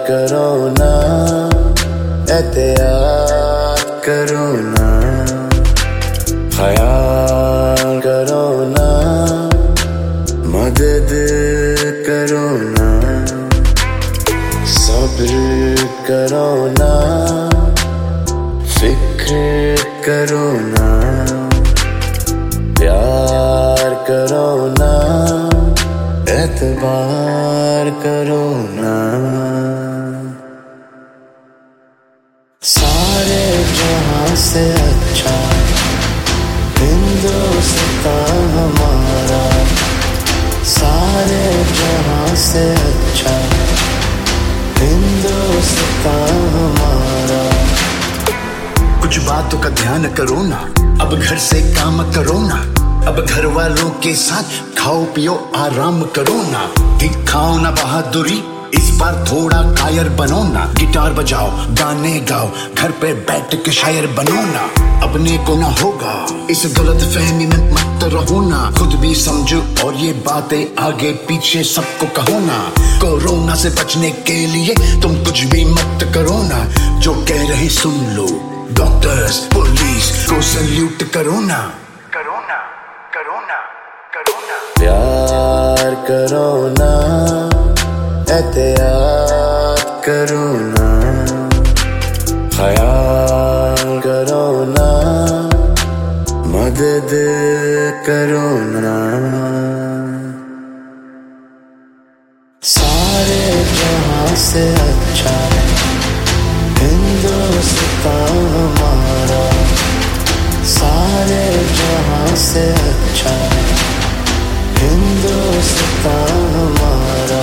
करो ना, एहतियात करो ना, ख्याल करो ना, मदद करो ना, सब्र करो ना, फिक्र करो ना, प्यार करो ना, एतबार करो ना। सारे जहां से अच्छा हिंदुस्तान हमारा, सारे जहां से अच्छा हिंदुस्तान हमारा। कुछ बातों का ध्यान करो ना, अब घर से काम करो ना, अब घर वालों के साथ खाओ पियो आराम करो ना, दिखाओ ना बहादुरी, इस बार थोड़ा कायर बनो ना, गिटार बजाओ गाने गाओ, घर पे बैठ के शायर बनो ना, अपने को ना होगा इस गलत फहमी में मत रहो ना, खुद भी समझो और ये बातें आगे पीछे सबको कहो ना। कोरोना से बचने के लिए तुम कुछ भी मत करो ना, जो कह रहे सुन लो, डॉक्टर्स पुलिस को सल्यूट करो ना, करो ना, करो ना, करो ना। प्यार करो ना, एहतियात करो ना, ख्याल करो ना, मदद करो ना। सारे जहां से अच्छा हिंदुस्तान हमारा, सारे जहां से अच्छा हिंदुस्तान हमारा।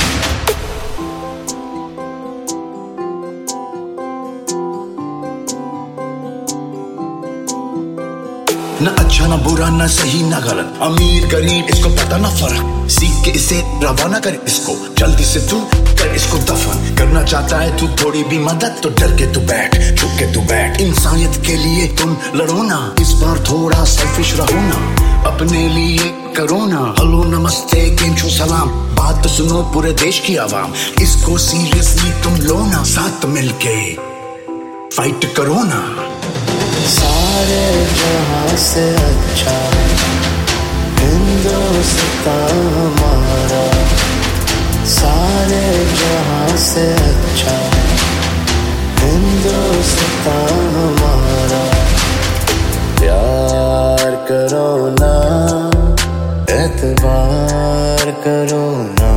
न अच्छा न बुरा न सही न गलत, अमीर गरीब इसको पता न फर्क, सीख के इसे रवाना कर इसको, जल्दी से तू कर इसको दफन। करना चाहता है तू थोड़ी भी मदद तो डर के तू बैठ, झुक के तू बैठ, इंसानियत के लिए तुम लड़ो ना, इस बार थोड़ा सेल्फिश रहो ना, अपने लिए करो ना। हेलो नमस्ते केम सलाम, बात सुनो पूरे देश की आवाम, इसको सीरियसली तुम लो ना, साथ मिलके फाइट करो ना। सारे जहां से अच्छा हिंदुस्तान हमारा, सारे जहां से अच्छा हिंदुस्तान हमारा। प्यार करो ना, एतबार करो ना,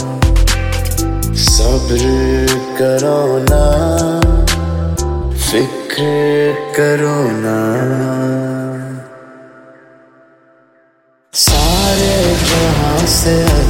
सब्र करो ना, फिक्र करो ना। सारे जहां से